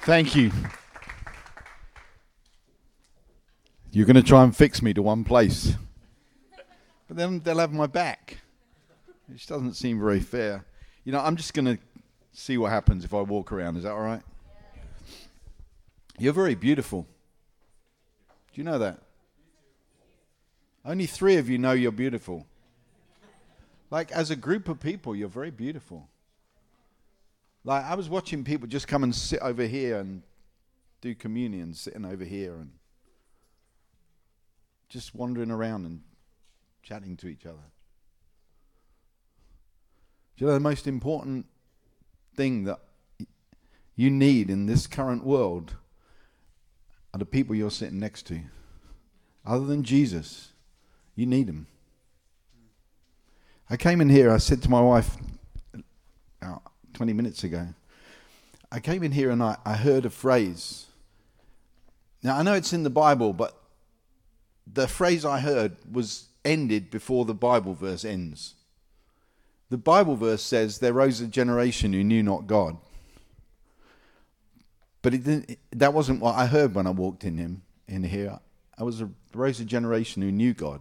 Thank you. You're going to try and fix me to one place. But then they'll have my back. Which doesn't seem very fair. You know, I'm just going to see what happens if I walk around. Is that all right? You're very beautiful. Do you know that? Only 3 of you know you're beautiful. Like, as a group of people, you're very beautiful. Like, I was watching people just come and sit over here and do communion, sitting over here and just wandering around and chatting to each other. Do you know the most important thing that you need in this current world are the people you're sitting next to? Other than Jesus, you need them. I came in here, I said to my wife 20 minutes ago, I came in here and I heard a phrase. Now, I know it's in the Bible, but the phrase I heard was ended before the Bible verse ends. The Bible verse says, there rose a generation who knew not God. But that wasn't what I heard when I walked in here. There rose a generation who knew God.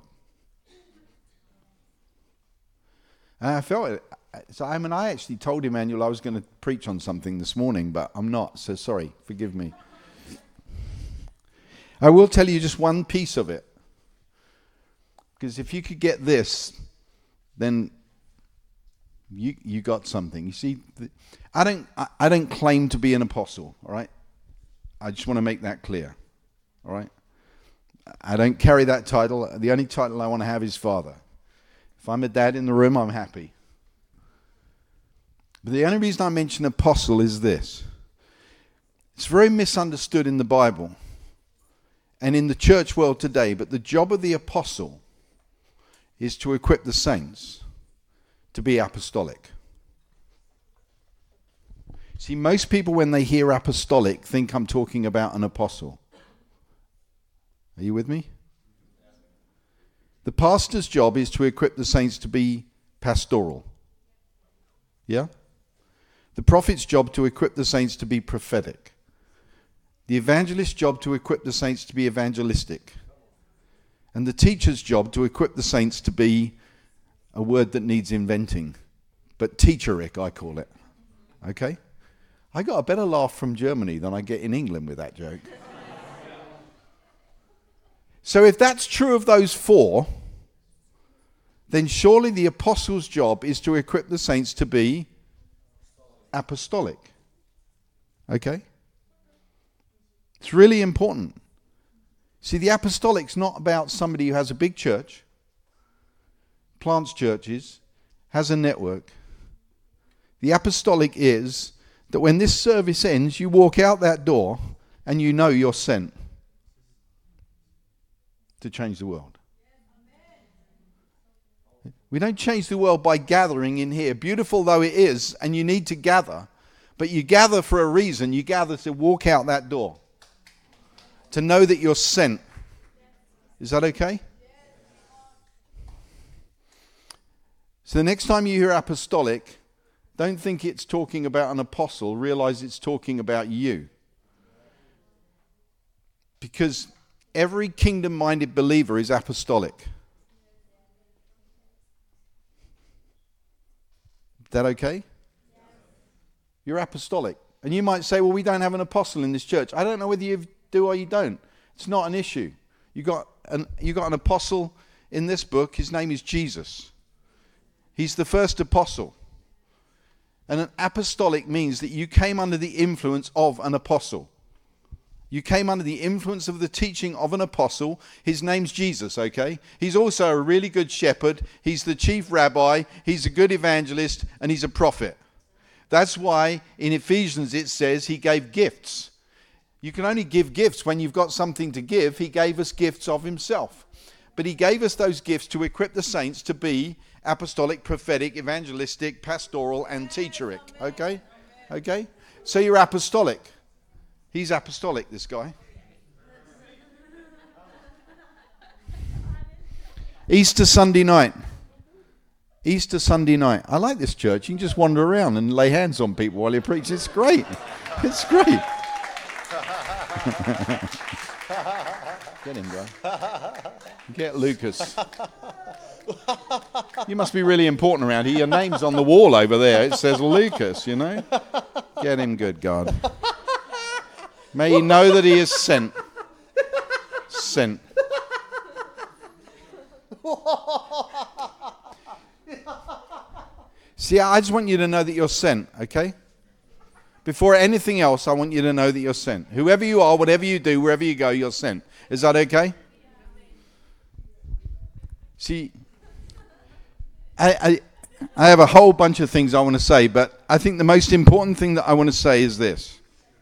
And I felt it. So I actually told Emmanuel I was going to preach on something this morning, but I'm not. So sorry, forgive me. I will tell you just one piece of it. Because if you could get this, then you got something. You see, I don't claim to be an apostle, all right? I just want to make that clear, all right? I don't carry that title. The only title I want to have is father. If I'm a dad in the room, I'm happy. But the only reason I mention apostle is this. It's very misunderstood in the Bible and in the church world today, but the job of the apostle is to equip the saints to be apostolic. See, most people when they hear apostolic think I'm talking about an apostle. Are you with me? The pastor's job is to equip the saints to be pastoral. Yeah? The prophet's job to equip the saints to be prophetic. The evangelist's job to equip the saints to be evangelistic. And the teacher's job to equip the saints to be a word that needs inventing. But teacheric, I call it. Okay? I got a better laugh from Germany than I get in England with that joke. So if that's true of those 4, then surely the apostle's job is to equip the saints to be apostolic. Okay? It's really important. See, the apostolic's not about somebody who has a big church, plants churches, has a network. The apostolic is that when this service ends, you walk out that door and you know you're sent to change the world. We don't change the world by gathering in here, beautiful though it is, and you need to gather. But you gather for a reason. You gather to walk out that door, to know that you're sent. Is that okay? So the next time you hear apostolic, don't think it's talking about an apostle. Realize it's talking about you. Because every kingdom-minded believer is apostolic. Is that okay? You're apostolic. And you might say, well, we don't have an apostle in this church. I don't know whether you do or you don't. It's not an issue. You got an apostle in this book. His name is Jesus. He's the first apostle. And an apostolic means that you came under the influence of an apostle. You came under the influence of the teaching of an apostle. His name's Jesus, okay? He's also a really good shepherd. He's the chief rabbi. He's a good evangelist. And he's a prophet. That's why in Ephesians it says he gave gifts. You can only give gifts when you've got something to give. He gave us gifts of himself. But he gave us those gifts to equip the saints to be apostolic, prophetic, evangelistic, pastoral, and teacheric. Okay? Okay? So you're apostolic. He's apostolic, this guy. Easter Sunday night. Easter Sunday night. I like this church. You can just wander around and lay hands on people while you preach. It's great. It's great. Get him, bro. Get Lucas. You must be really important around here. Your name's on the wall over there. It says Lucas, you know. Get him good, God. May he know that he is sent. Sent. See, I just want you to know that you're sent, okay? Before anything else, I want you to know that you're sent. Whoever you are, whatever you do, wherever you go, you're sent. Is that okay? See, I have a whole bunch of things I want to say, but I think the most important thing that I want to say is this.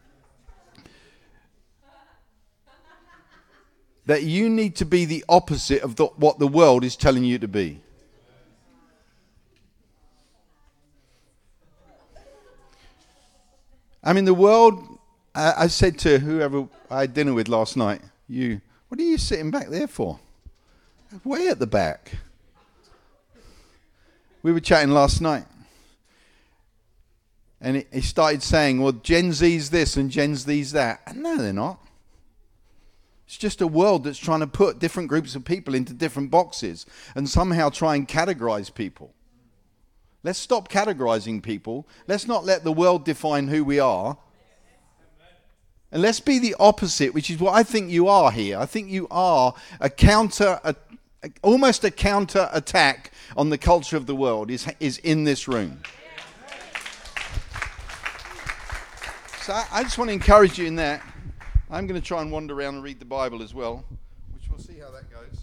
That you need to be the opposite of what the world is telling you to be. I mean, the world, I said to whoever I had dinner with last night, what are you sitting back there for? Way at the back. We were chatting last night. And he started saying, well, Gen Z's this and Gen Z's that. And no, they're not. It's just a world that's trying to put different groups of people into different boxes and somehow try and categorize people. Let's stop categorizing people. Let's not let the world define who we are. And let's be the opposite, which is what I think you are here. I think you are almost a counter attack on the culture of the world is in this room. So I just want to encourage you in that. I'm going to try and wander around and read the Bible as well, which we'll see how that goes.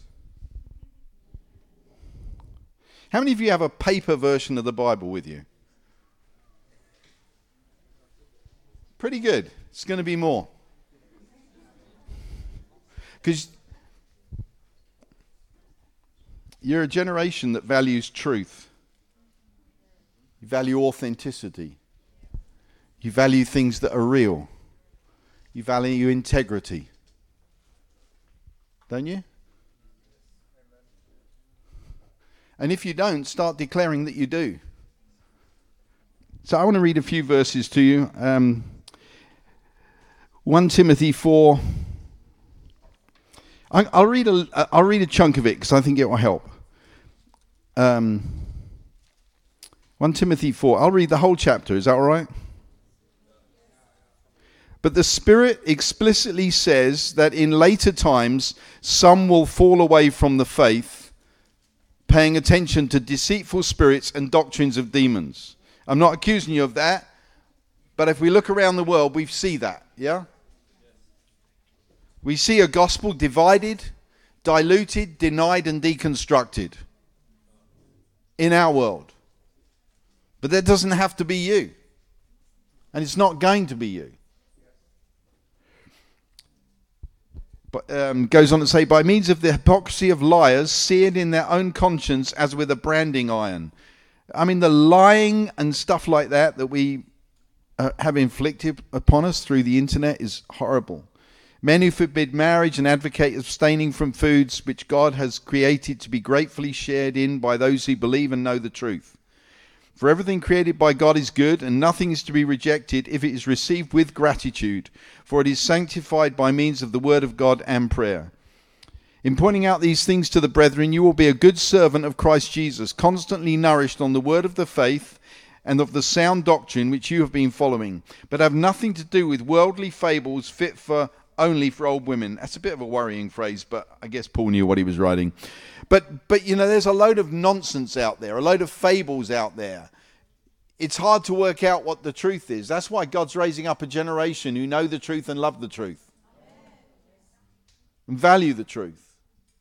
How many of you have a paper version of the Bible with you? Pretty good. It's going to be more. Because you're a generation that values truth. You value authenticity. You value things that are real. You value integrity. Don't you? And if you don't, start declaring that you do. So I want to read a few verses to you. 1 Timothy 4. I'll read a chunk of it because I think it will help. 1 Timothy 4. I'll read the whole chapter. Is that all right? But the Spirit explicitly says that in later times some will fall away from the faith, paying attention to deceitful spirits and doctrines of demons. I'm not accusing you of that, but if we look around the world, we see that, yeah? We see a gospel divided, diluted, denied, and deconstructed in our world. But that doesn't have to be you. And it's not going to be you. But, goes on to say, by means of the hypocrisy of liars, seared in their own conscience as with a branding iron. I mean, the lying and stuff like that we have inflicted upon us through the internet is horrible. Men who forbid marriage and advocate abstaining from foods which God has created to be gratefully shared in by those who believe and know the truth. For everything created by God is good, and nothing is to be rejected if it is received with gratitude, for it is sanctified by means of the word of God and prayer. In pointing out these things to the brethren, you will be a good servant of Christ Jesus, constantly nourished on the word of the faith and of the sound doctrine which you have been following, but have nothing to do with worldly fables fit only for old women. That's a bit of a worrying phrase, but I guess Paul knew what he was writing. But you know, there's a load of nonsense out there, a load of fables out there. It's hard to work out what the truth is. That's why God's raising up a generation who know the truth and love the truth. And value the truth.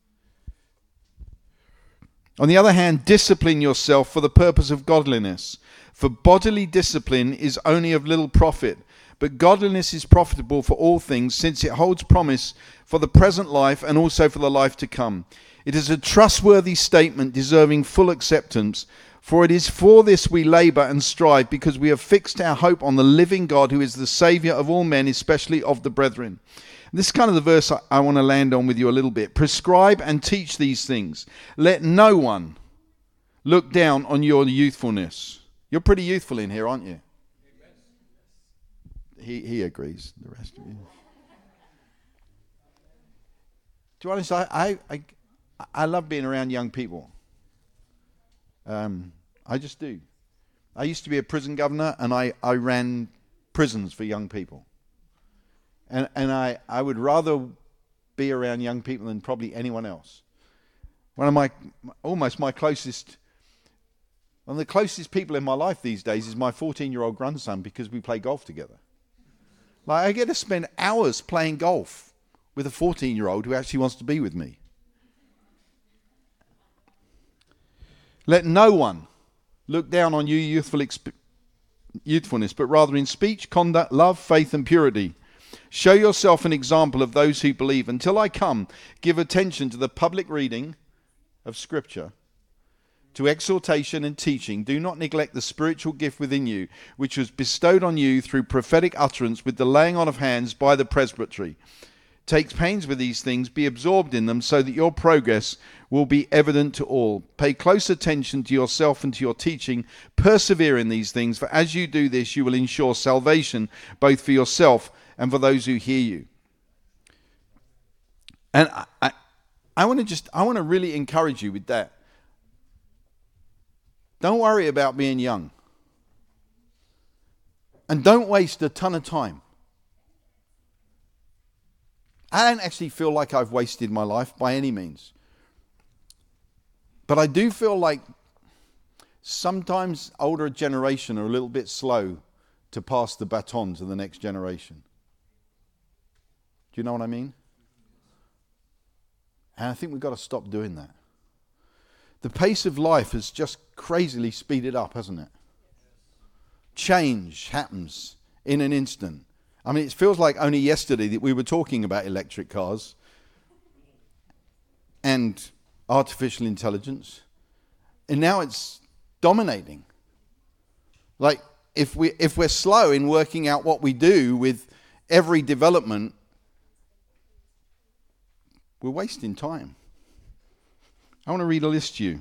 On the other hand, discipline yourself for the purpose of godliness. For bodily discipline is only of little profit, but godliness is profitable for all things, since it holds promise for the present life and also for the life to come. It is a trustworthy statement deserving full acceptance, for it is for this we labor and strive, because we have fixed our hope on the living God, who is the Saviour of all men, especially of the brethren. This is kind of the verse I want to land on with you a little bit. Prescribe and teach these things. Let no one look down on your youthfulness. You're pretty youthful in here, aren't you? He agrees. The rest of you. To be honest, I love being around young people. I just do. I used to be a prison governor, and I ran prisons for young people. And I would rather be around young people than probably anyone else. One of the closest people in my life these days is my 14-year-old grandson, because we play golf together. Like, I get to spend hours playing golf with a 14-year-old who actually wants to be with me. Let no one look down on you youthfulness, but rather in speech, conduct, love, faith, and purity. Show yourself an example of those who believe. Until I come, give attention to the public reading of Scripture, to exhortation and teaching. Do not neglect the spiritual gift within you, which was bestowed on you through prophetic utterance with the laying on of hands by the presbytery. Take pains with these things, be absorbed in them, so that your progress will be evident to all. Pay close attention to yourself and to your teaching. Persevere in these things, for as you do this, you will ensure salvation both for yourself and for those who hear you. And I want to really encourage you with that. Don't worry about being young. And don't waste a ton of time. I don't actually feel like I've wasted my life by any means. But I do feel like sometimes older generation are a little bit slow to pass the baton to the next generation. Do you know what I mean? And I think we've got to stop doing that. The pace of life has just crazily speeded up, hasn't it? Change happens in an instant. I mean, it feels like only yesterday that we were talking about electric cars and artificial intelligence, and now it's dominating. Like, if we're slow in working out what we do with every development, we're wasting time. I want to read a list to you.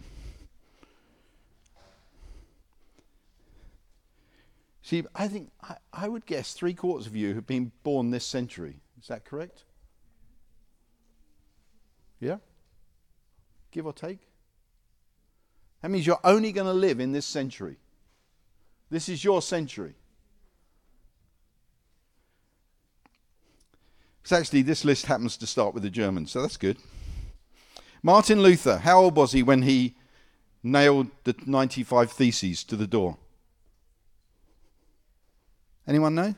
See, I think I would guess 3/4 of you have been born this century. Is that correct? Yeah? Give or take? That means you're only going to live in this century. This is your century. So actually, this list happens to start with the Germans, so that's good. Martin Luther, how old was he when he nailed the 95 Theses to the door? Anyone know?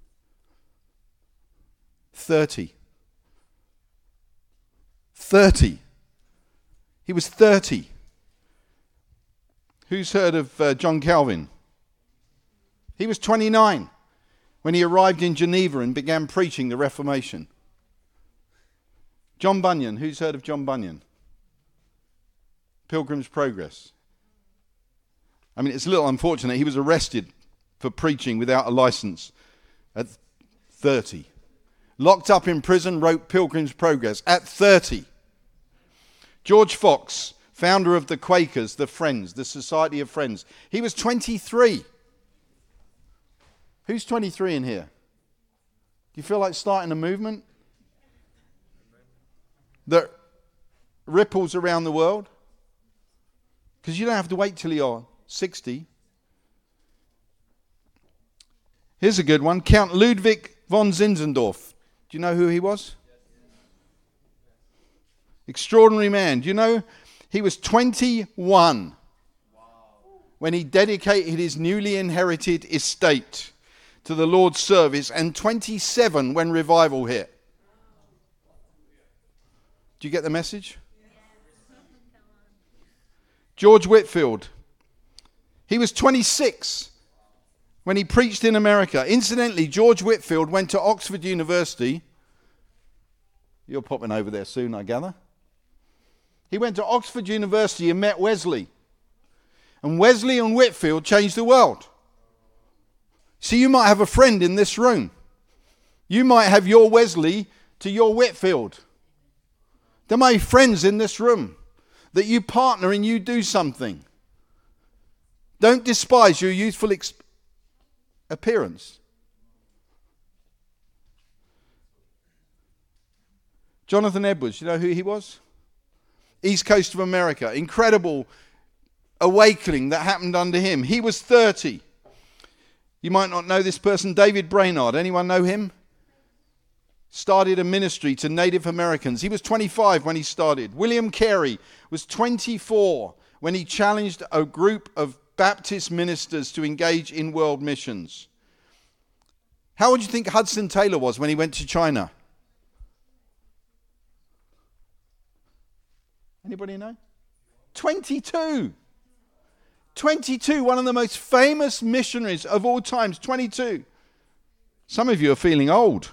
30. 30. He was 30. Who's heard of John Calvin? He was 29 when he arrived in Geneva and began preaching the Reformation. John Bunyan. Who's heard of John Bunyan? Pilgrim's Progress. I mean, it's a little unfortunate. He was arrested for preaching without a license at 30. Locked up in prison, wrote Pilgrim's Progress at 30. George Fox, founder of the Quakers, the Friends, the Society of Friends. He was 23. Who's 23 in here? Do you feel like starting a movement that ripples around the world? Because you don't have to wait till you're 60. Here's a good one. Count Ludwig von Zinzendorf. Do you know who he was? Extraordinary man. Do you know he was 21 when he dedicated his newly inherited estate to the Lord's service, and 27 when revival hit. Do you get the message? George Whitefield. He was 26 when he preached in America. Incidentally, George Whitefield went to Oxford University. You're popping over there soon, I gather. He went to Oxford University and met Wesley. And Wesley and Whitefield changed the world. See, you might have a friend in this room. You might have your Wesley to your Whitefield. There may be friends in this room that you partner and you do something. Don't despise your youthful appearance. Jonathan Edwards, you know who he was? East Coast of America. Incredible awakening that happened under him. He was 30. You might not know this person, David Brainerd. Anyone know him? Started a ministry to Native Americans. He was 25 when he started. William Carey was 24 when he challenged a group of Baptist ministers to engage in world missions. How old do you think Hudson Taylor was when he went to China? Anybody know? 22. 22, one of the most famous missionaries of all times, 22. Some of you are feeling old.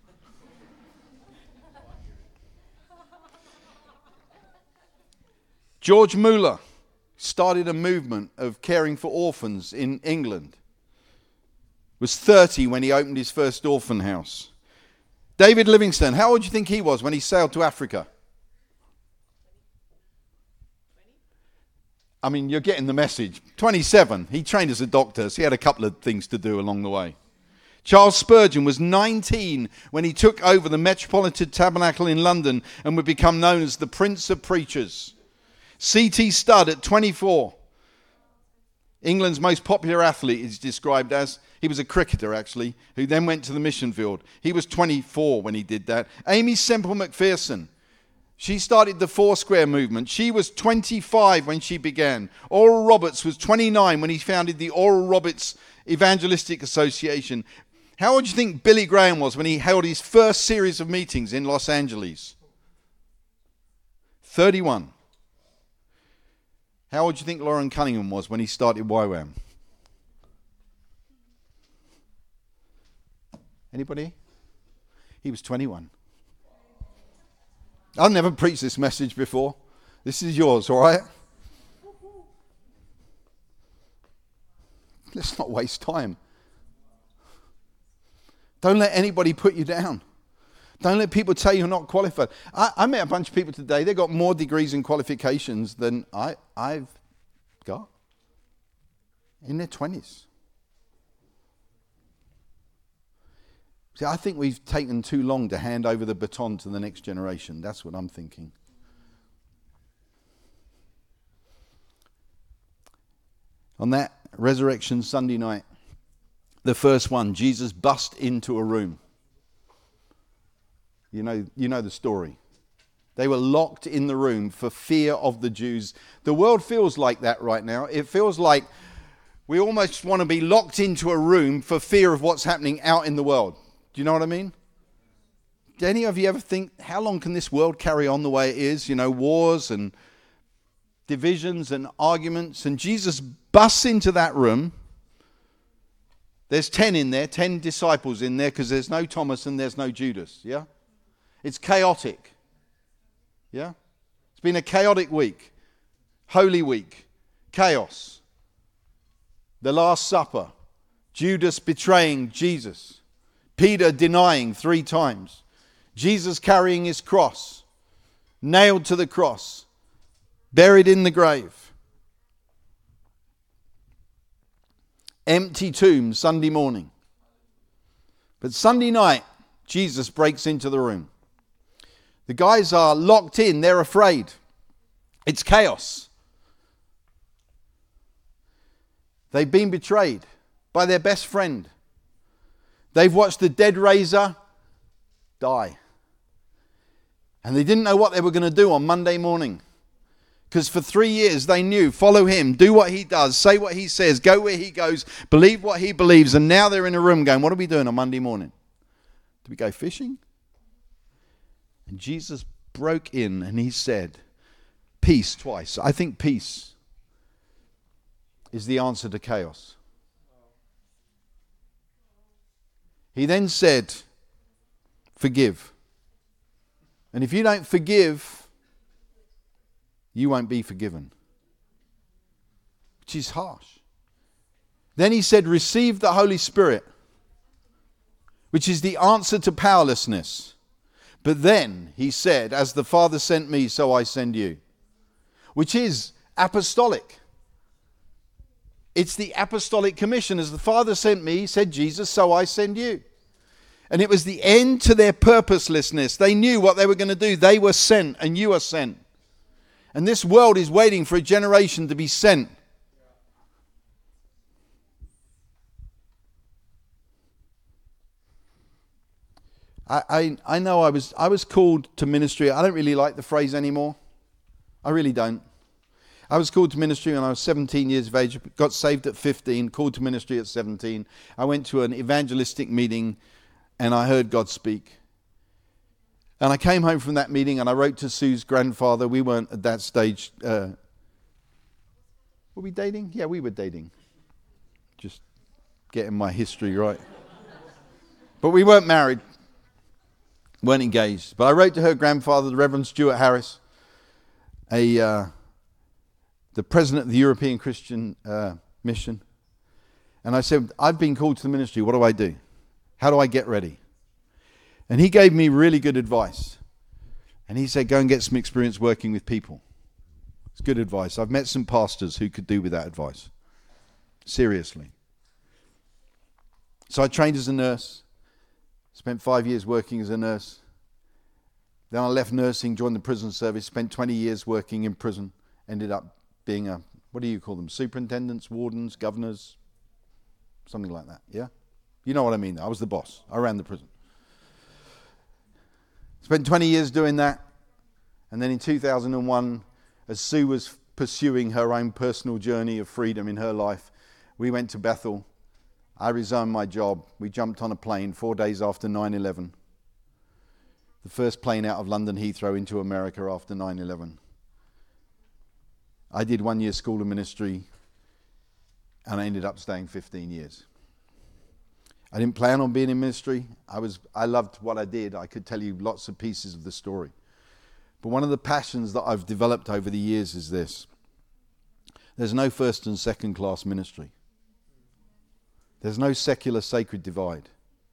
George Muller started a movement of caring for orphans in England. Was 30 when he opened his first orphan house. David Livingstone, how old do you think he was when he sailed to Africa? I mean, you're getting the message. 27. He trained as a doctor, so he had a couple of things to do along the way. Charles Spurgeon was 19 when he took over the Metropolitan Tabernacle in London and would become known as the Prince of Preachers. C.T. Studd at 24. England's most popular athlete is described as. He was a cricketer, actually, who then went to the mission field. He was 24 when he did that. Amy Semple McPherson. She started the Foursquare movement. She was 25 when she began. Oral Roberts was 29 when he founded the Oral Roberts Evangelistic Association. How old do you think Billy Graham was when he held his first series of meetings in Los Angeles? 31. How old do you think Lauren Cunningham was when he started YWAM? Anybody? He was 21. I've never preached this message before. This is yours, all right? Let's not waste time. Don't let anybody put you down. Don't let people tell you you're not qualified. I met a bunch of people today. They've got more degrees and qualifications than I've got in their 20s. See, I think we've taken too long to hand over the baton to the next generation. That's what I'm thinking. On that Resurrection Sunday night, the first one, Jesus bust into a room. You know the story. They were locked in the room for fear of the Jews. The world feels like that right now. It feels like we almost want to be locked into a room for fear of what's happening out in the world. Do you know what I mean? Do any of you ever think, how long can this world carry on the way it is? You know, wars and divisions and arguments. And Jesus busts into that room. There's 10 in there, 10 disciples in there, because there's no Thomas and there's no Judas. Yeah? It's chaotic. Yeah? It's been a chaotic week. Holy Week. Chaos. The Last Supper. Judas betraying Jesus. Peter denying 3 times. Jesus carrying his cross. Nailed to the cross. Buried in the grave. Empty tomb Sunday morning. But Sunday night, Jesus breaks into the room. The guys are locked in. They're afraid. It's chaos. They've been betrayed by their best friend. They've watched the dead raiser die. And they didn't know what they were going to do on Monday morning. Because for 3 years they knew, follow him, do what he does, say what he says, go where he goes, believe what he believes. And now they're in a room going, what are we doing on Monday morning? Do we go fishing? And Jesus broke in and he said, peace twice. I think peace is the answer to chaos. He then said, forgive. And if you don't forgive, you won't be forgiven. Which is harsh. Then he said, receive the Holy Spirit, which is the answer to powerlessness. But then he said, as the Father sent me, so I send you. Which is apostolic. It's the apostolic commission. As the Father sent me, said Jesus, so I send you. And it was the end to their purposelessness. They knew what they were going to do. They were sent, and you are sent. And this world is waiting for a generation to be sent. I know I was called to ministry. I don't really like the phrase anymore. I really don't. I was called to ministry when I was 17 years of age, got saved at 15, called to ministry at 17. I went to an evangelistic meeting and I heard God speak. And I came home from that meeting and I wrote to Sue's grandfather. We weren't at that stage. Were we dating? Yeah, we were dating. Just getting my history right. But we weren't married. Weren't engaged. But I wrote to her grandfather, the Reverend Stuart Harris, the president of the European Christian Mission. And I said, I've been called to the ministry. What do I do? How do I get ready? And he gave me really good advice. And he said, go and get some experience working with people. It's good advice. I've met some pastors who could do with that advice. Seriously. So I trained as a nurse. Spent 5 years working as a nurse. Then I left nursing, joined the prison service, spent 20 years working in prison. Ended up being what do you call them? Superintendents, wardens, governors, something like that, yeah? You know what I mean. I was the boss. I ran the prison. Spent 20 years doing that. And then in 2001, as Sue was pursuing her own personal journey of freedom in her life, we went to Bethel. I resigned my job. We jumped on a plane 4 days after 9/11. The first plane out of London Heathrow into America after 9/11. I did 1 year school of ministry and I ended up staying 15 years. I didn't plan on being in ministry. I loved what I did. I could tell you lots of pieces of the story. But one of the passions that I've developed over the years is this. There's no first and second class ministry. There's no secular sacred divide.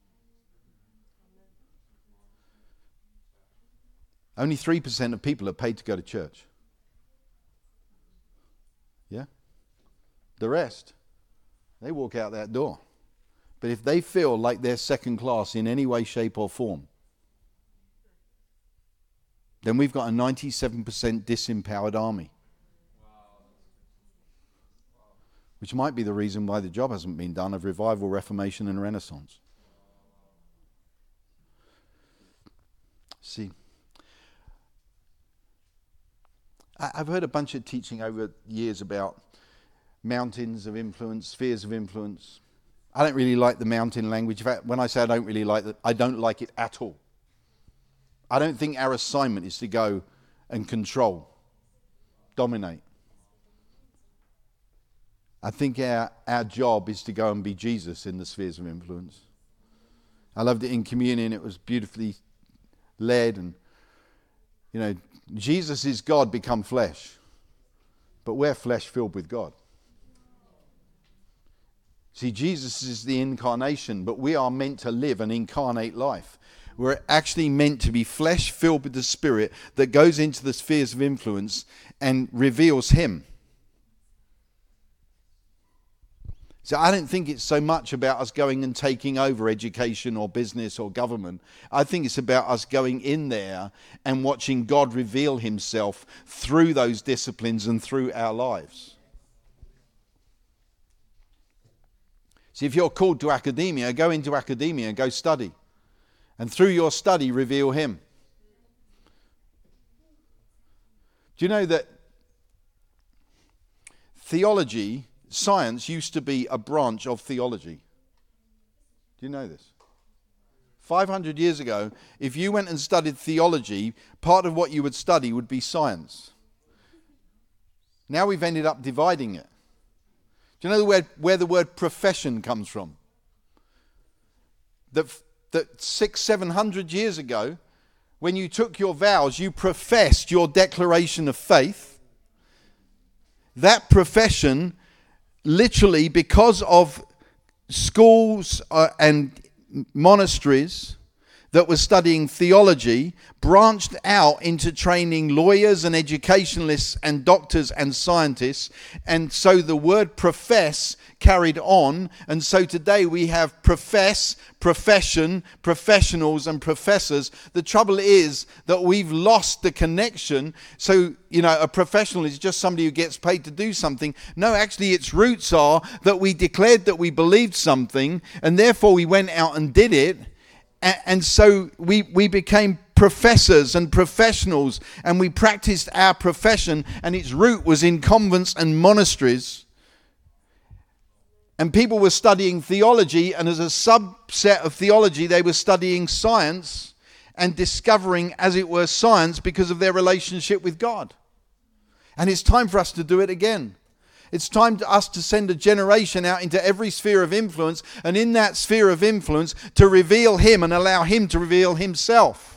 Only 3% of people are paid to go to church. Yeah? The rest, they walk out that door. But if they feel like they're second class in any way, shape or form, then we've got a 97% disempowered army. Which might be the reason why the job hasn't been done of revival, reformation and renaissance. See, I've heard a bunch of teaching over years about mountains of influence, spheres of influence. I don't really like the mountain language. In fact, when I say I don't really like it, I don't like it at all. I don't think our assignment is to go and control, dominate. I think our job is to go and be Jesus in the spheres of influence. I loved it in communion. It was beautifully led. And, you know, Jesus is God become flesh. But we're flesh filled with God. See, Jesus is the incarnation, but we are meant to live an incarnate life. We're actually meant to be flesh filled with the Spirit that goes into the spheres of influence and reveals Him. So I don't think it's so much about us going and taking over education or business or government. I think it's about us going in there and watching God reveal Himself through those disciplines and through our lives. See, if you're called to academia, go into academia and go study. And through your study, reveal Him. Do you know that theology, science used to be a branch of theology? Do you know this? 500 years ago, if you went and studied theology, part of what you would study would be science. Now we've ended up dividing it. Do you know where the word profession comes from? That 600-700 years ago, when you took your vows, you professed your declaration of faith. That profession, literally, because of schools and monasteries, that was studying theology branched out into training lawyers and educationalists and doctors and scientists. And so the word profess carried on. And so today we have profess, profession, professionals and professors. The trouble is that we've lost the connection. So, a professional is just somebody who gets paid to do something. No, actually its roots are that we declared that we believed something and therefore we went out and did it. And so we became professors and professionals, and we practiced our profession, and its root was in convents and monasteries. And people were studying theology, and as a subset of theology, they were studying science and discovering, as it were, science because of their relationship with God. And it's time for us to do it again. It's time for us to send a generation out into every sphere of influence, and in that sphere of influence to reveal Him and allow Him to reveal Himself.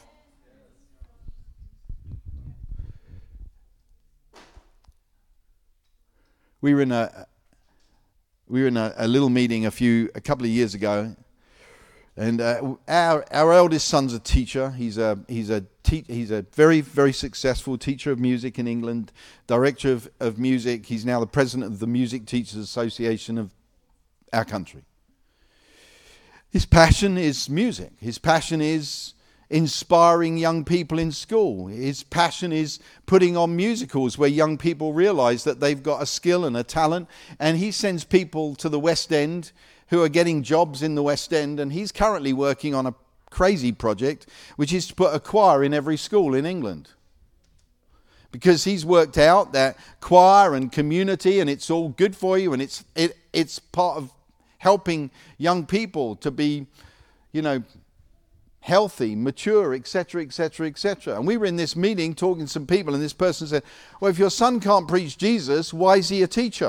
We were in a little meeting a couple of years ago, and our eldest son's a teacher. He's a very, very successful teacher of music in England, director of music. He's now the president of the Music Teachers Association of our country. His passion is music. His passion is inspiring young people in school. His passion is putting on musicals where young people realize that they've got a skill and a talent. And he sends people to the West End who are getting jobs in the West End. And he's currently working on a crazy project, which is to put a choir in every school in England. Because he's worked out that choir and community, and it's all good for you, and it's part of helping young people to be, healthy, mature, etc., etc., etc. And we were in this meeting talking to some people, and this person said, well, if your son can't preach Jesus, why is he a teacher?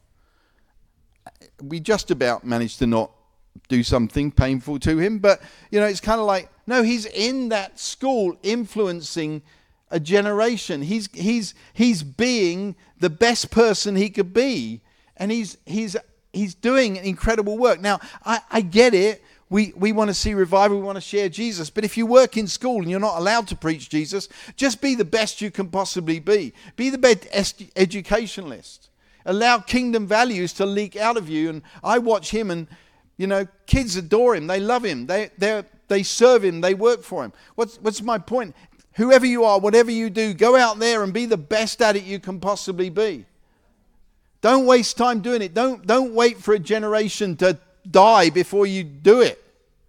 We just about managed to not do something painful to him, but it's kind of like, no, he's in that school influencing a generation. He's being the best person he could be, and he's doing incredible work. Now I get it. We want to see revival, we want to share Jesus, but if you work in school and you're not allowed to preach Jesus, just be the best you can possibly be. Be the best educationalist. Allow kingdom values to leak out of you. And I watch him, and kids adore him. They love him. They serve him. They work for him. What's my point? Whoever you are, whatever you do, go out there and be the best at it you can possibly be. Don't waste time doing it. Don't wait for a generation to die before you do it.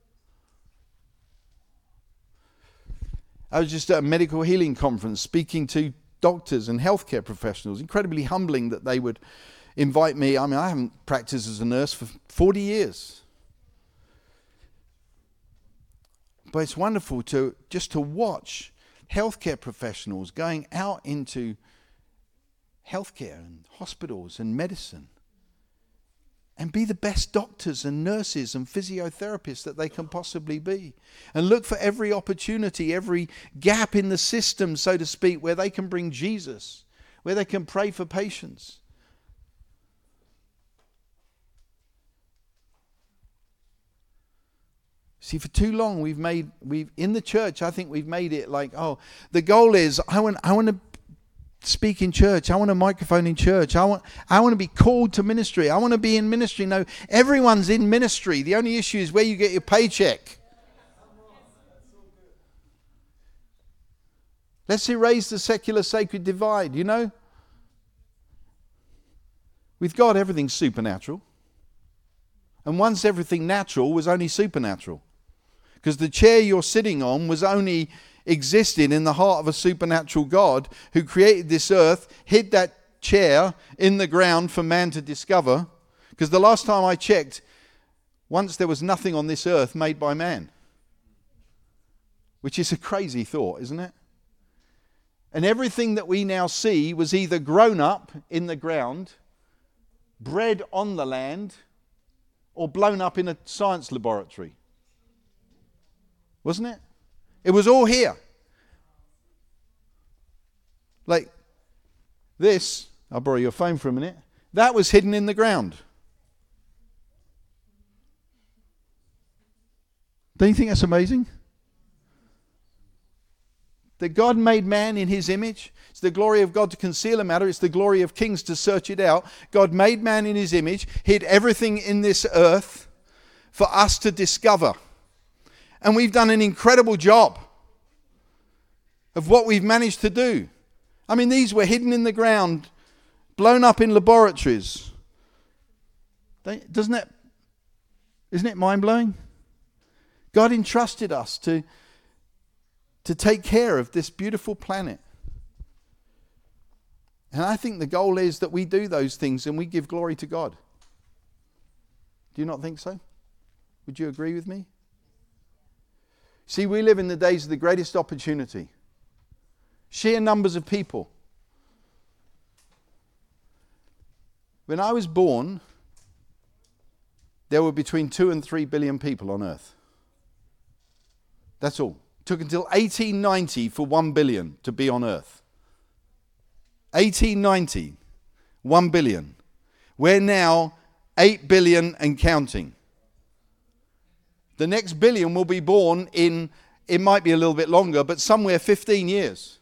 I was just at a medical healing conference speaking to doctors and healthcare professionals. Incredibly humbling that they would invite me. I mean, I haven't practiced as a nurse for 40 years. But it's wonderful to watch healthcare professionals going out into healthcare and hospitals and medicine and be the best doctors and nurses and physiotherapists that they can possibly be. And look for every opportunity, every gap in the system, so to speak, where they can bring Jesus, where they can pray for patients. See, for too long we've in the church, I think we've made it like, the goal is I want to speak in church. I want a microphone in church. I want to be called to ministry. I want to be in ministry. No, everyone's in ministry. The only issue is where you get your paycheck. Let's erase the secular sacred divide, With God, everything's supernatural. And once everything natural was only supernatural. Because the chair you're sitting on was only existed in the heart of a supernatural God who created this earth, hid that chair in the ground for man to discover. Because the last time I checked, once there was nothing on this earth made by man. Which is a crazy thought, isn't it? And everything that we now see was either grown up in the ground, bred on the land, or blown up in a science laboratory. Wasn't it? It was all here. Like this, I'll borrow your phone for a minute. That was hidden in the ground. Don't you think that's amazing? That God made man in his image. It's the glory of God to conceal a matter. It's the glory of kings to search it out. God made man in his image, hid everything in this earth for us to discover. And we've done an incredible job of what we've managed to do. I mean, these were hidden in the ground, blown up in laboratories. Isn't it mind-blowing? God entrusted us to take care of this beautiful planet. And I think the goal is that we do those things and we give glory to God. Do you not think so? Would you agree with me? See, we live in the days of the greatest opportunity. Sheer numbers of people. When I was born, there were between 2 and 3 billion people on earth. That's all. It took until 1890 for 1 billion to be on earth. 1890, 1 billion. We're now 8 billion and counting. The next billion will be born in, it might be a little bit longer, but somewhere 15 years.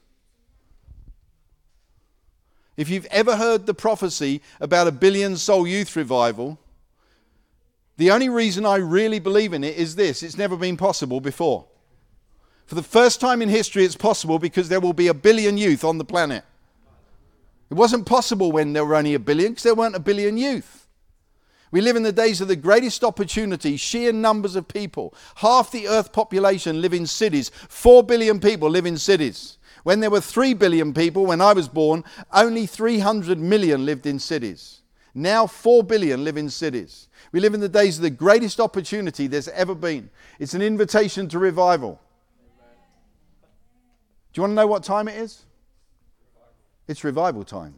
If you've ever heard the prophecy about a 1 billion soul youth revival, the only reason I really believe in it is this: it's never been possible before. For the first time in history, it's possible because there will be 1 billion youth on the planet. It wasn't possible when there were only 1 billion because there weren't 1 billion youth. We live in the days of the greatest opportunity, sheer numbers of people. Half the earth population live in cities. 4 billion people live in cities. When there were 3 billion people, when I was born, only 300 million lived in cities. Now 4 billion live in cities. We live in the days of the greatest opportunity there's ever been. It's an invitation to revival. Do you want to know what time it is? It's revival time.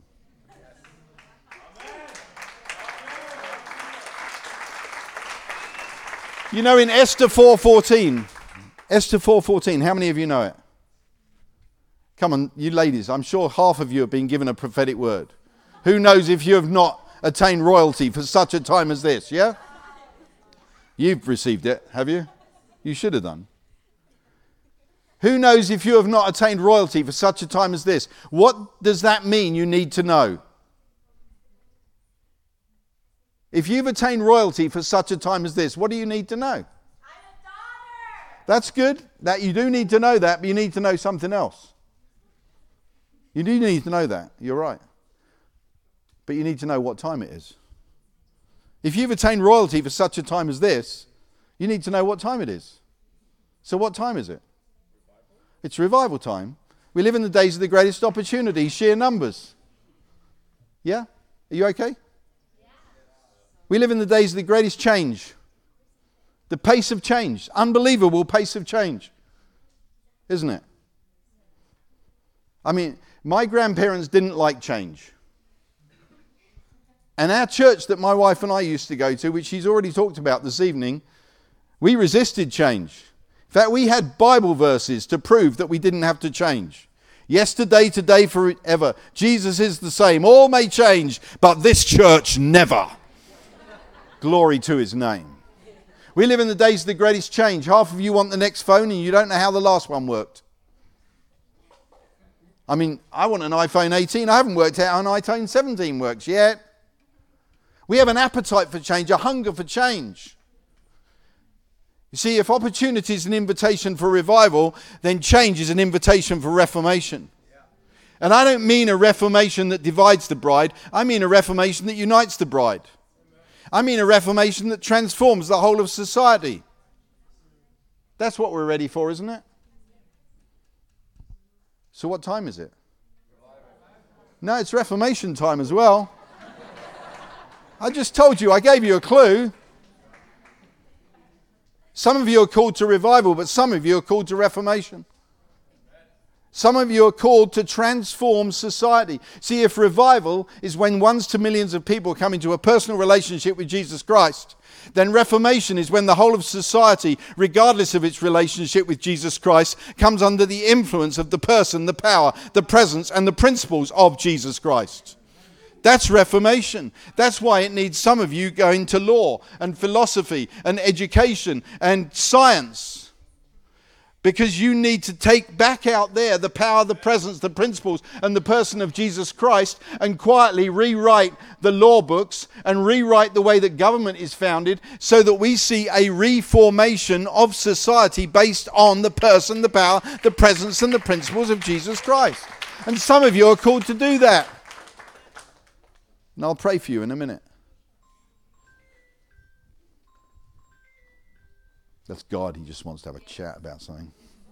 You know, in Esther 4:14, how many of you know it? Come on, you ladies, I'm sure half of you have been given a prophetic word. Who knows if you have not attained royalty for such a time as this, yeah? You've received it, have you? You should have done. Who knows if you have not attained royalty for such a time as this? What does that mean you need to know? If you've attained royalty for such a time as this, what do you need to know? I'm a daughter. That's good. That you do need to know that, but you need to know something else. You do need to know that. You're right. But you need to know what time it is. If you've attained royalty for such a time as this, you need to know what time it is. So what time is it? It's revival time. We live in the days of the greatest opportunity, sheer numbers. Yeah? Are you okay? We live in the days of the greatest change. The pace of change. Unbelievable pace of change. Isn't it? I mean, my grandparents didn't like change. And our church that my wife and I used to go to, which she's already talked about this evening, we resisted change. In fact, we had Bible verses to prove that we didn't have to change. Yesterday, today, forever. Jesus is the same. All may change, but this church never. Glory to his name. We live in the days of the greatest change. Half of you want the next phone and you don't know how the last one worked. I mean, I want an iPhone 18. I haven't worked out how an iPhone 17 works yet. We have an appetite for change, a hunger for change. You see, if opportunity is an invitation for revival, then change is an invitation for reformation. And I don't mean a reformation that divides the bride. I mean a reformation that unites the bride. I mean a reformation that transforms the whole of society. That's what we're ready for, isn't it? So what time is it? No, it's Reformation time as well. I just told you, I gave you a clue. Some of you are called to revival, but some of you are called to reformation. Some of you are called to transform society. See, if revival is when 1 to millions of people come into a personal relationship with Jesus Christ, then reformation is when the whole of society, regardless of its relationship with Jesus Christ, comes under the influence of the person, the power, the presence, and the principles of Jesus Christ. That's reformation. That's why it needs some of you going to law and philosophy and education and science. Because you need to take back out there the power, the presence, the principles, and the person of Jesus Christ, and quietly rewrite the law books and rewrite the way that government is founded, so that we see a reformation of society based on the person, the power, the presence, and the principles of Jesus Christ. And some of you are called to do that. And I'll pray for you in a minute. That's God. He just wants to have a chat about something.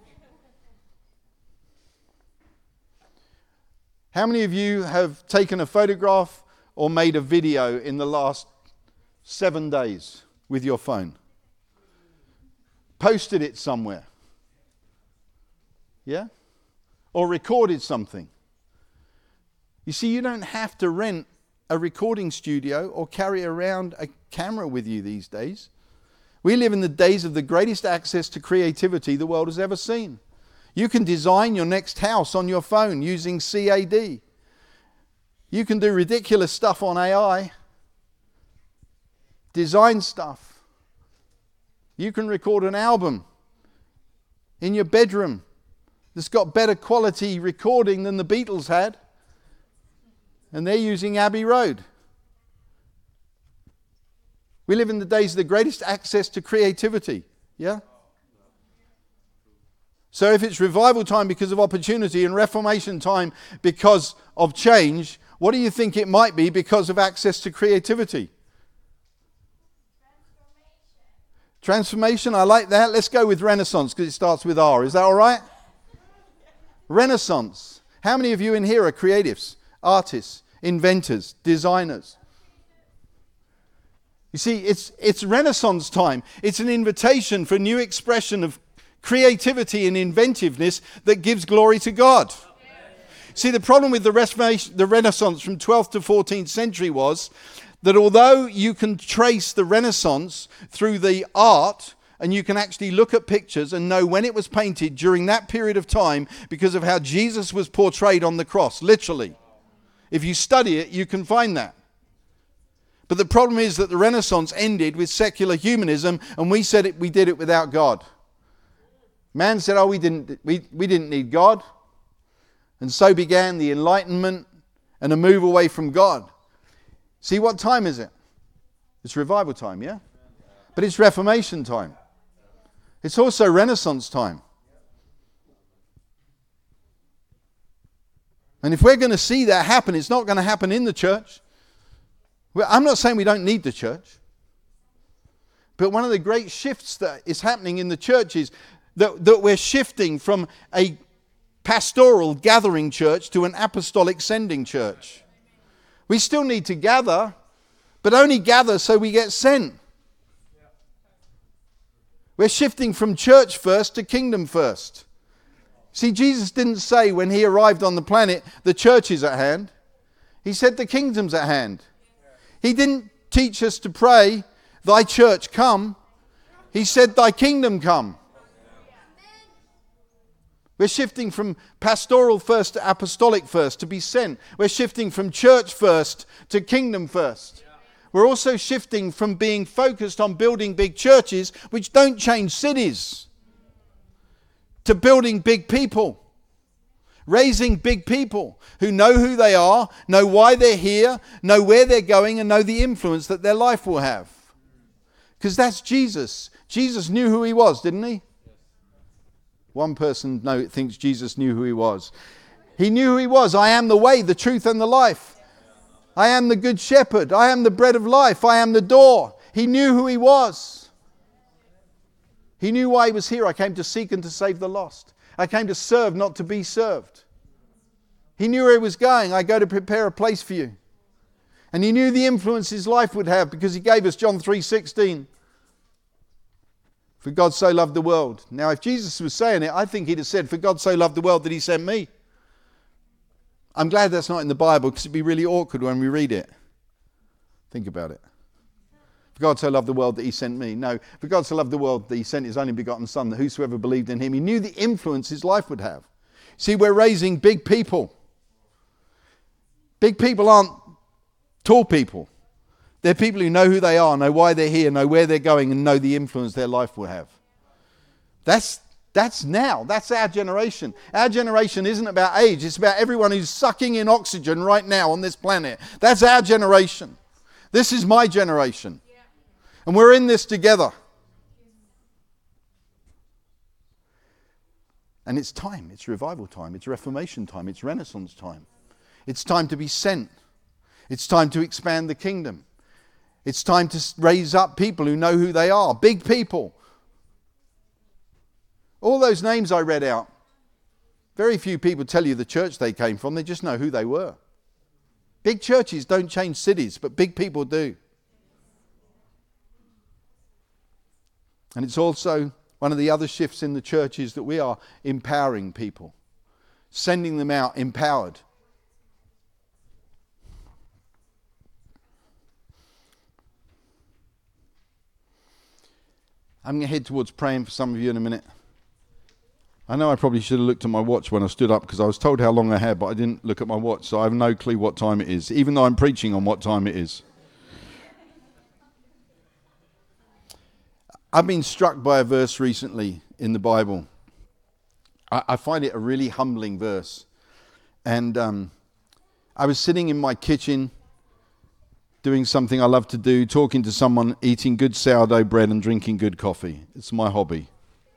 How many of you have taken a photograph or made a video in the last 7 days with your phone? Posted it somewhere? Yeah? Or recorded something? You see, you don't have to rent a recording studio or carry around a camera with you these days. We live in the days of the greatest access to creativity the world has ever seen. You can design your next house on your phone using CAD. You can do ridiculous stuff on AI. Design stuff. You can record an album in your bedroom that's got better quality recording than the Beatles had. And they're using Abbey Road. We live in the days of the greatest access to creativity. Yeah? So if it's revival time because of opportunity and reformation time because of change, what do you think it might be because of access to creativity? Transformation, I like that. Let's go with Renaissance because it starts with R. Is that all right? Renaissance. How many of you in here are creatives, artists, inventors, designers? You see, it's Renaissance time. It's an invitation for a new expression of creativity and inventiveness that gives glory to God. See, the problem with the Renaissance from 12th to 14th century was that although you can trace the Renaissance through the art, and you can actually look at pictures and know when it was painted during that period of time because of how Jesus was portrayed on the cross, literally. If you study it, you can find that. But the problem is that the Renaissance ended with secular humanism, and we said we did it without God. Man said, we didn't need God. And so began the Enlightenment and a move away from God. See, what time is it? It's revival time, yeah? But it's Reformation time. It's also Renaissance time. And if we're going to see that happen, it's not going to happen in the church. I'm not saying we don't need the church. But one of the great shifts that is happening in the church is that we're shifting from a pastoral gathering church to an apostolic sending church. We still need to gather, but only gather so we get sent. We're shifting from church first to kingdom first. See, Jesus didn't say when he arrived on the planet, the church is at hand. He said the kingdom's at hand. He didn't teach us to pray, thy church come. He said, thy kingdom come. We're shifting from pastoral first to apostolic first, to be sent. We're shifting from church first to kingdom first. We're also shifting from being focused on building big churches, which don't change cities, to building big people. Raising big people who know who they are, know why they're here, know where they're going, and know the influence that their life will have. Because that's Jesus. Jesus knew who he was, didn't he? One person thinks Jesus knew who he was. He knew who he was. I am the way, the truth, and the life. I am the good shepherd. I am the bread of life. I am the door. He knew who he was. He knew why he was here. I came to seek and to save the lost. I came to serve, not to be served. He knew where he was going. I go to prepare a place for you. And he knew the influence his life would have because he gave us John 3:16. For God so loved the world. Now, if Jesus was saying it, I think he'd have said, for God so loved the world that he sent me. I'm glad that's not in the Bible because it'd be really awkward when we read it. Think about it. For God so loved the world that he sent me. No, for God so loved the world that he sent his only begotten Son, that whosoever believed in him, he knew the influence his life would have. See, we're raising big people. Big people aren't tall people. They're people who know who they are, know why they're here, know where they're going, and know the influence their life will have. That's That's now. That's our generation. Our generation isn't about age. It's about everyone who's sucking in oxygen right now on this planet. That's our generation. This is my generation. And we're in this together. And it's time. It's revival time. It's reformation time. It's Renaissance time. It's time to be sent. It's time to expand the kingdom. It's time to raise up people who know who they are. Big people. All those names I read out, very few people tell you the church they came from. They just know who they were. Big churches don't change cities, but big people do. And it's also one of the other shifts in the church is that we are empowering people, sending them out empowered. I'm going to head towards praying for some of you in a minute. I know I probably should have looked at my watch when I stood up because I was told how long I had, but I didn't look at my watch, so I have no clue what time it is, even though I'm preaching on what time it is. I've been struck by a verse recently in the Bible. I find it a really humbling verse. And I was sitting in my kitchen doing something I love to do, talking to someone, eating good sourdough bread and drinking good coffee. It's my hobby.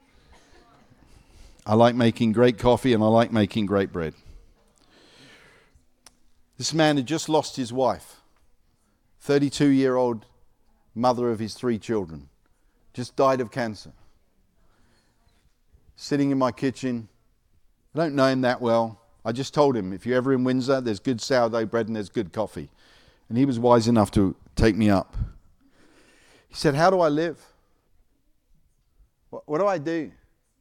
I like making great coffee and I like making great bread. This man had just lost his wife, 32-year-old mother of his 3 children, just died of cancer. Sitting in my kitchen, I don't know him that well. I just told him, if you're ever in Windsor, there's good sourdough bread and there's good coffee. And he was wise enough to take me up. He said, how do I live? What do I do?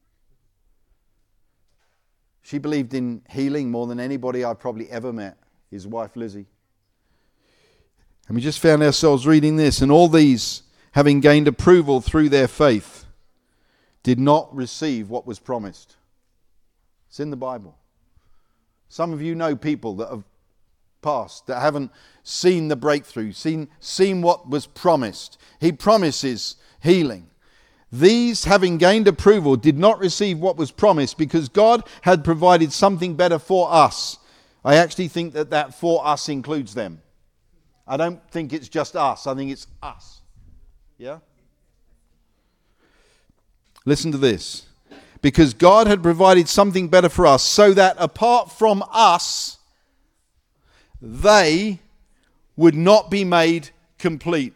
She believed in healing more than anybody I've probably ever met, his wife Lizzie. And we just found ourselves reading this, and all these, having gained approval through their faith, did not receive what was promised. It's in the Bible. Some of you know people that have passed, that haven't seen the breakthrough, seen what was promised. He promises healing. These, having gained approval, did not receive what was promised because God had provided something better for us. I actually think that for us includes them. I don't think it's just us. I think it's us. Yeah? Listen to this. Because God had provided something better for us so that apart from us, they would not be made complete.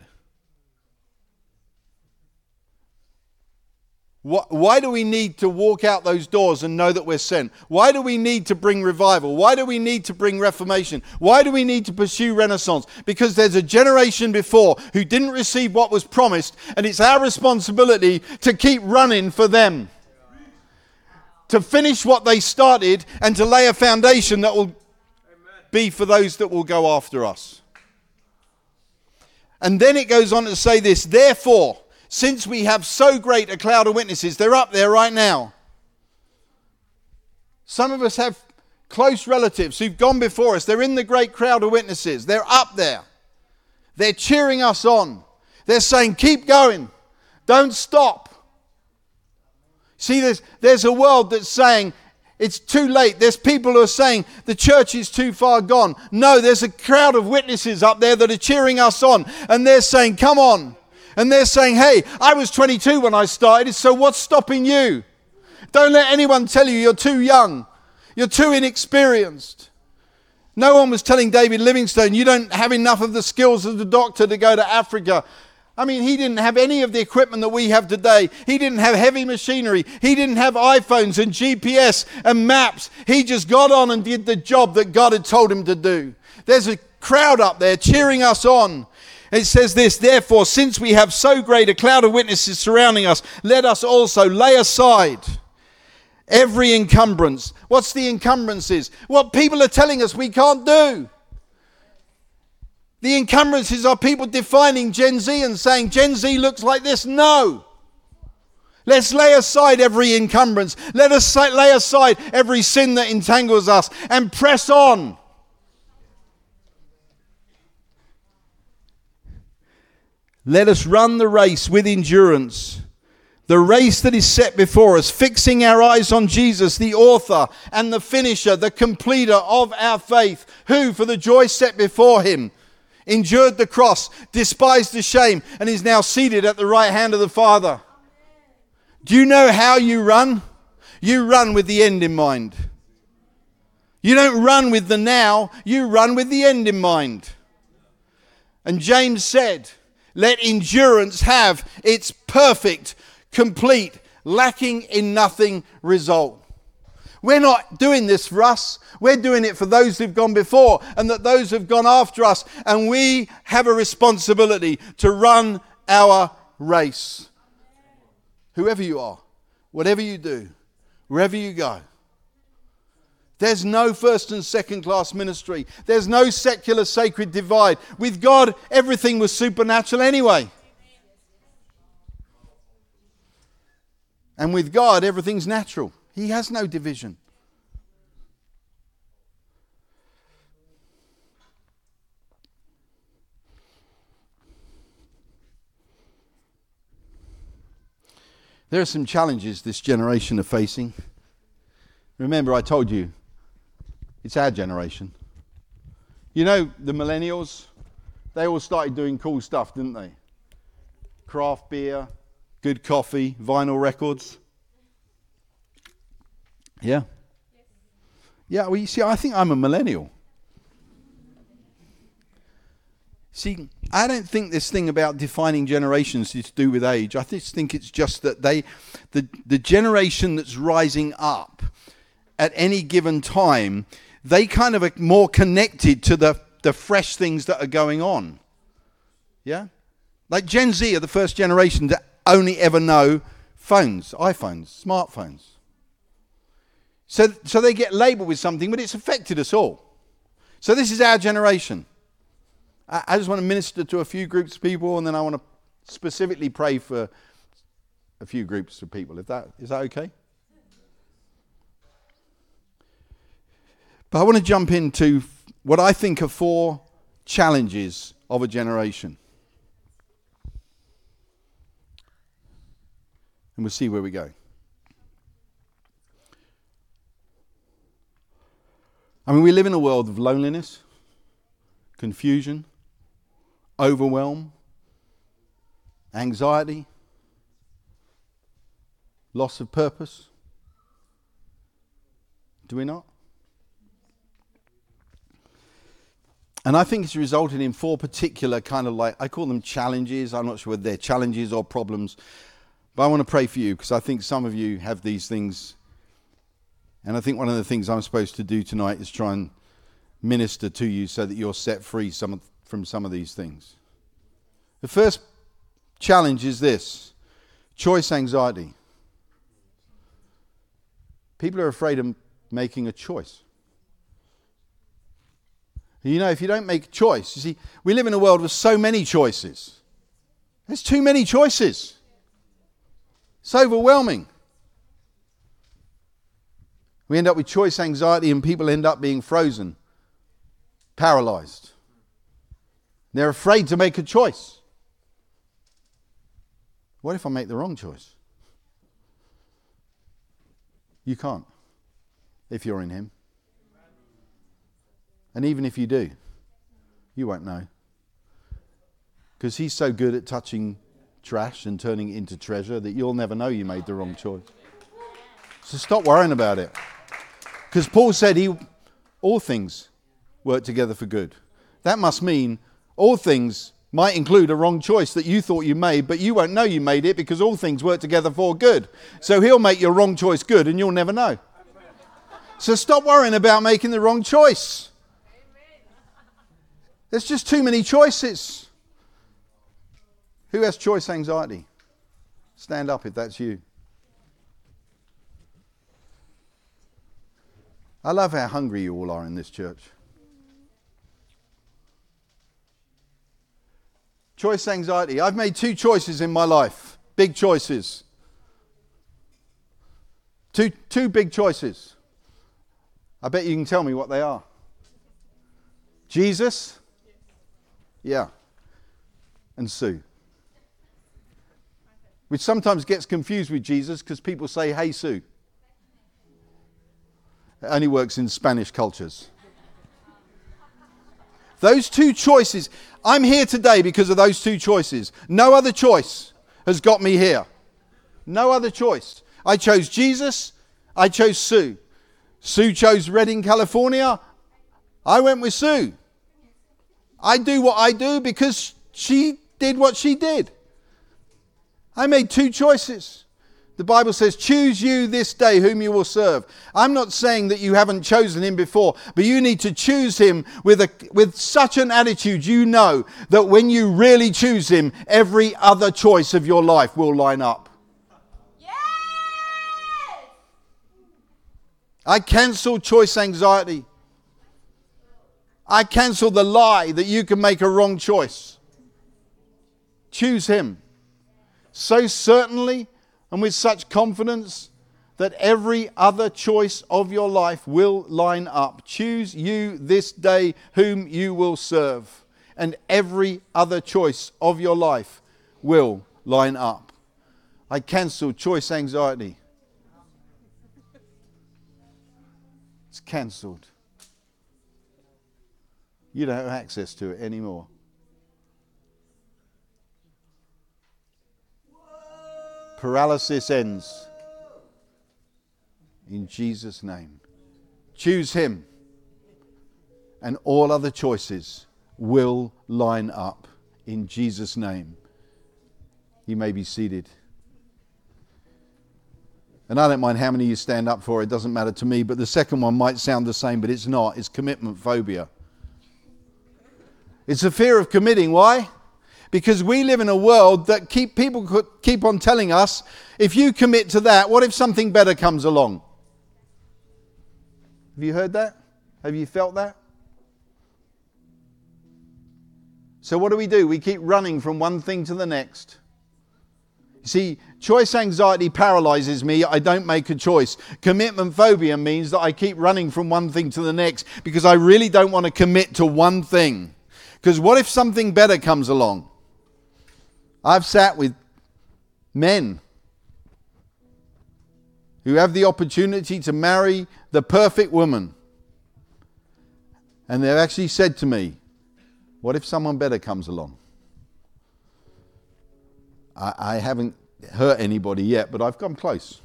Why do we need to walk out those doors and know that we're sent? Why do we need to bring revival? Why do we need to bring reformation? Why do we need to pursue Renaissance? Because there's a generation before who didn't receive what was promised, and it's our responsibility to keep running for them. To finish what they started and to lay a foundation that will be for those that will go after us. And then it goes on to say this, therefore, since we have so great a cloud of witnesses, they're up there right now. Some of us have close relatives who've gone before us. They're in the great crowd of witnesses. They're up there. They're cheering us on. They're saying, keep going. Don't stop. See, there's a world that's saying, it's too late. There's people who are saying the church is too far gone. No, there's a crowd of witnesses up there that are cheering us on. And they're saying, come on. And they're saying, hey, I was 22 when I started, so what's stopping you? Don't let anyone tell you you're too young. You're too inexperienced. No one was telling David Livingstone, you don't have enough of the skills of the doctor to go to Africa. I mean, he didn't have any of the equipment that we have today. He didn't have heavy machinery. He didn't have iPhones and GPS and maps. He just got on and did the job that God had told him to do. There's a crowd up there cheering us on. It says this, therefore, since we have so great a cloud of witnesses surrounding us, let us also lay aside every encumbrance. What's the encumbrances? What people are telling us we can't do. The encumbrances are people defining Gen Z and saying Gen Z looks like this. No. Let's lay aside every encumbrance. Let us lay aside every sin that entangles us and press on. Let us run the race with endurance, The race that is set before us, fixing our eyes on Jesus, the author and the finisher, the completer of our faith, who for the joy set before him endured the cross, despised the shame, and is now seated at the right hand of the Father. Do you know how you run? You run with the end in mind. You don't run with the now, you run with the end in mind. And James said, let endurance have its perfect, complete, lacking in nothing result. We're not doing this for us. We're doing it for those who've gone before and that those who've gone after us. And we have a responsibility to run our race. Whoever you are, whatever you do, wherever you go. There's no first and second class ministry. There's no secular sacred divide. With God, everything was supernatural anyway. And with God, everything's natural. He has no division. There are some challenges this generation are facing. Remember, I told you, it's our generation. You know, the millennials, they all started doing cool stuff, didn't they? Craft beer, good coffee, vinyl records. Yeah. Yeah, well, you see, I think I'm a millennial. See, I don't think this thing about defining generations is to do with age. I just think it's just that the generation that's rising up at any given time, they kind of are more connected to the fresh things that are going on. Yeah? Like Gen Z are the first generation to only ever know phones, iPhones, smartphones. So they get labelled with something, but it's affected us all. So this is our generation. I just want to minister to a few groups of people, and then I want to specifically pray for a few groups of people. Is that okay? But I want to jump into what I think are 4 challenges of a generation. And we'll see where we go. I mean, we live in a world of loneliness, confusion, overwhelm, anxiety, loss of purpose. Do we not? And I think it's resulted in 4 particular kind of I call them challenges. I'm not sure whether they're challenges or problems. But I want to pray for you because I think some of you have these things. And I think one of the things I'm supposed to do tonight is try and minister to you so that you're set free from some of these things. The first challenge is this: choice anxiety. People are afraid of making a choice. You know, if you don't make a choice, you see, we live in a world with so many choices. There's too many choices. It's overwhelming. We end up with choice anxiety and people end up being frozen, paralyzed. They're afraid to make a choice. What if I make the wrong choice? You can't, if you're in Him. And even if you do, you won't know. Because He's so good at touching trash and turning it into treasure that you'll never know you made the wrong choice. So stop worrying about it. Because Paul said all things work together for good. That must mean all things might include a wrong choice that you thought you made, but you won't know you made it because all things work together for good. So He'll make your wrong choice good and you'll never know. So stop worrying about making the wrong choice. There's just too many choices. Who has choice anxiety? Stand up if that's you. I love how hungry you all are in this church. Choice anxiety. I've made 2 choices in my life. Big choices. Two big choices. I bet you can tell me what they are. Jesus. Yeah. And Sue. which sometimes gets confused with Jesus because people say, "Hey, Sue." It only works in Spanish cultures. Those two choices. I'm here today because of those two choices. No other choice has got me here. No other choice. I chose Jesus. I chose Sue. Sue chose Redding, California. I went with Sue. I do what I do because she did what she did. I made two choices. The Bible says, choose you this day whom you will serve. I'm not saying that you haven't chosen him before, but you need to choose him with such an attitude, you know, that when you really choose him, every other choice of your life will line up. Yes! I cancel choice anxiety. I cancel the lie that you can make a wrong choice. Choose him. So certainly and with such confidence that every other choice of your life will line up. Choose you this day whom you will serve. And every other choice of your life will line up. I cancel choice anxiety. It's cancelled. You don't have access to it anymore. Paralysis ends. In Jesus' name. Choose him. And all other choices will line up. In Jesus' name. You may be seated. And I don't mind how many you stand up for. It doesn't matter to me. But the second one might sound the same, but it's not. It's commitment phobia. It's a fear of committing. Why? Because we live in a world that people keep on telling us, if you commit to that, what if something better comes along? Have you heard that? Have you felt that? So what do? We keep running from one thing to the next. You see, choice anxiety paralyzes me. I don't make a choice. Commitment phobia means that I keep running from one thing to the next because I really don't want to commit to one thing. Because what if something better comes along? I've sat with men who have the opportunity to marry the perfect woman. And they've actually said to me, what if someone better comes along? I haven't hurt anybody yet, but I've come close.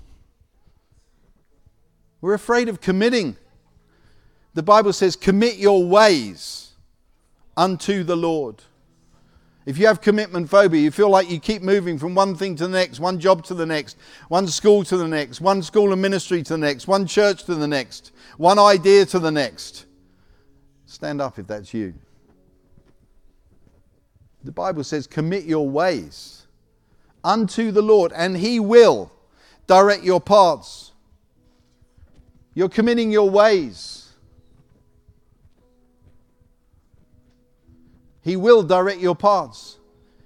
We're afraid of committing. The Bible says, commit your ways unto the Lord. If you have commitment phobia, you feel like you keep moving from one thing to the next, one job to the next, one school to the next, one school and ministry to the next, one church to the next, one idea to the next. Stand up if that's you. The Bible says, commit your ways unto the Lord, and he will direct your paths. You're committing your ways. He will direct your paths.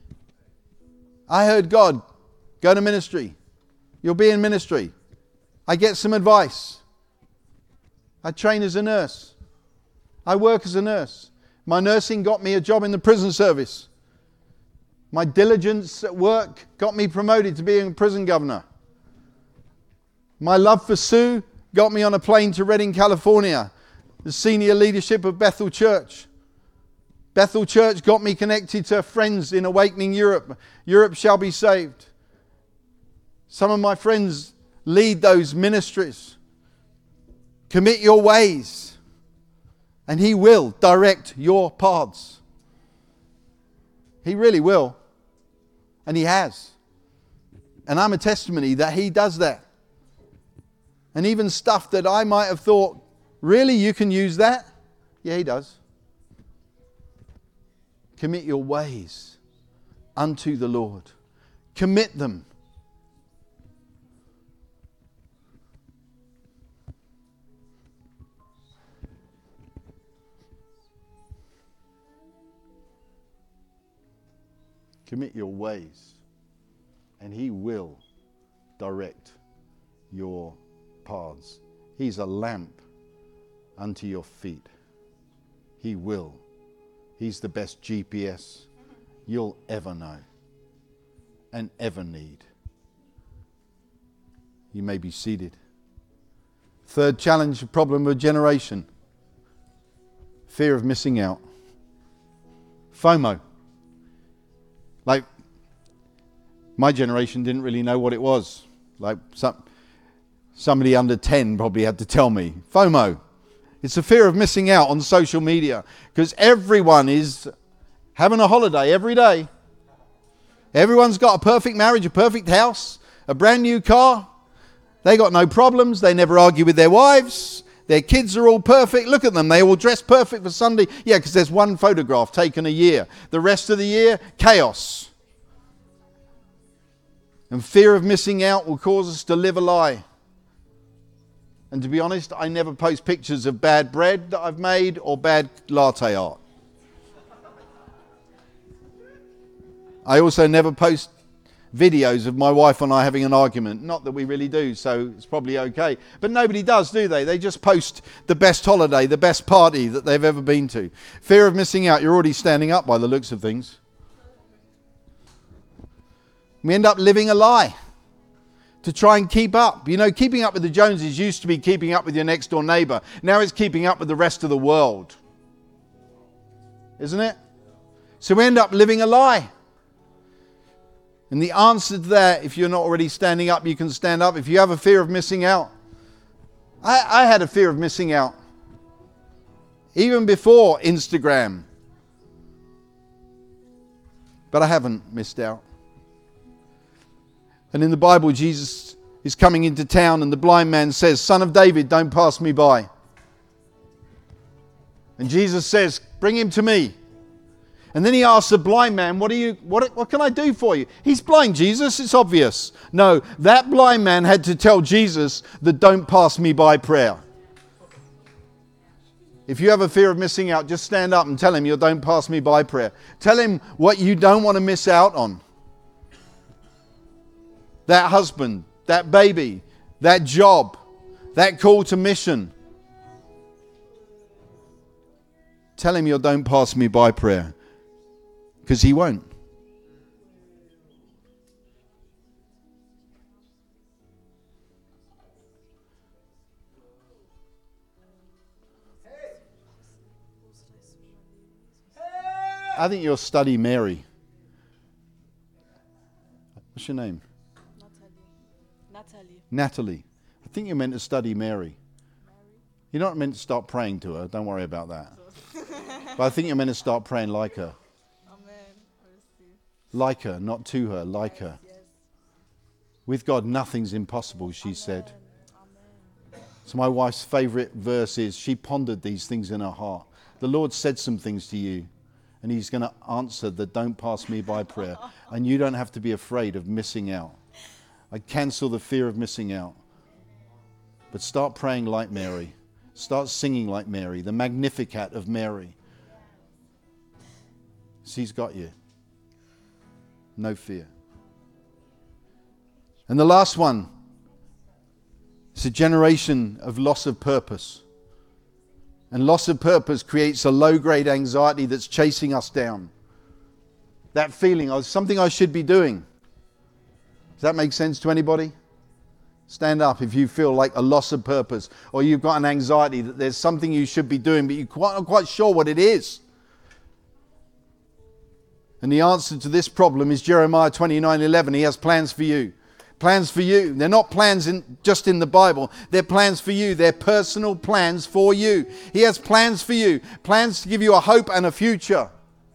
I heard God, go to ministry. You'll be in ministry. I get some advice. I train as a nurse. I work as a nurse. My nursing got me a job in the prison service. My diligence at work got me promoted to being a prison governor. My love for Sue got me on a plane to Redding, California, the senior leadership of Bethel Church. Bethel Church got me connected to friends in Awakening Europe. Europe shall be saved. Some of my friends lead those ministries. Commit your ways, and he will direct your paths. He really will. And he has. And I'm a testimony that he does that. And even stuff that I might have thought, really, you can use that? Yeah, he does. Commit your ways unto the Lord. Commit them. Commit your ways, and he will direct your paths. He's a lamp unto your feet. He will. He's the best GPS you'll ever know and ever need. You may be seated. Third challenge, problem of generation. Fear of missing out. FOMO. Like, my generation didn't really know what it was. Like, somebody under 10 probably had to tell me. FOMO. It's a fear of missing out on social media. Because everyone is having a holiday every day. Everyone's got a perfect marriage, a perfect house, a brand new car. They got no problems. They never argue with their wives. Their kids are all perfect. Look at them. They all dress perfect for Sunday. Yeah, because there's one photograph taken a year. The rest of the year, chaos. And fear of missing out will cause us to live a lie. And to be honest, I never post pictures of bad bread that I've made or bad latte art. I also never post videos of my wife and I having an argument. Not that we really do, so it's probably okay. But nobody does, do they? They just post the best holiday, the best party that they've ever been to. Fear of missing out. You're already standing up by the looks of things. We end up living a lie to try and keep up. You know, keeping up with the Joneses used to be keeping up with your next door neighbour. Now it's keeping up with the rest of the world. Isn't it? So we end up living a lie. And the answer to that, if you're not already standing up, you can stand up. If you have a fear of missing out. I had a fear of missing out. Even before Instagram. But I haven't missed out. And in the Bible, Jesus is coming into town and the blind man says, "Son of David, don't pass me by." And Jesus says, "Bring him to me." And then he asks the blind man, what can I do for you? He's blind, Jesus, it's obvious. No, that blind man had to tell Jesus the "don't pass me by" prayer. If you have a fear of missing out, just stand up and tell him your "don't pass me by" prayer. Tell him what you don't want to miss out on. That husband, that baby, that job, that call to mission. Tell him your "don't pass me by" prayer. Because he won't. I think you'll study Mary. What's your name? Natalie. I think you're meant to study Mary. You're not meant to start praying to her. Don't worry about that. But I think you're meant to start praying like her. Like her, not to her, like her. With God, nothing's impossible, she said. So my wife's favourite verse is, she pondered these things in her heart. The Lord said some things to you, and he's going to answer the "don't pass me by" prayer. And you don't have to be afraid of missing out. I cancel the fear of missing out. But start praying like Mary. Start singing like Mary, the Magnificat of Mary. She's got you. No fear. And the last one is a generation of loss of purpose. And loss of purpose creates a low-grade anxiety that's chasing us down. That feeling of something I should be doing. Does that make sense to anybody? Stand up if you feel like a loss of purpose, or you've got an anxiety that there's something you should be doing, but you're not quite sure what it is. And the answer to this problem is Jeremiah 29:11. He has plans for you. Plans for you. They're not plans just in the Bible. They're plans for you. They're personal plans for you. He has plans for you. Plans to give you a hope and a future.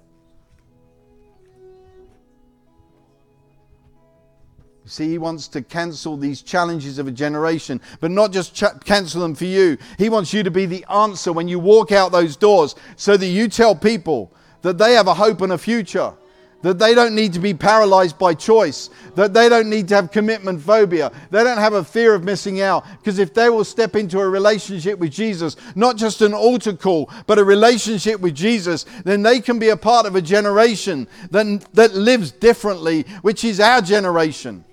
You see, he wants to cancel these challenges of a generation, but not just cancel them for you. He wants you to be the answer when you walk out those doors, so that you tell people that they have a hope and a future, that they don't need to be paralyzed by choice, that they don't need to have commitment phobia, they don't have a fear of missing out, because if they will step into a relationship with Jesus, not just an altar call, but a relationship with Jesus, then they can be a part of a generation that lives differently, which is our generation.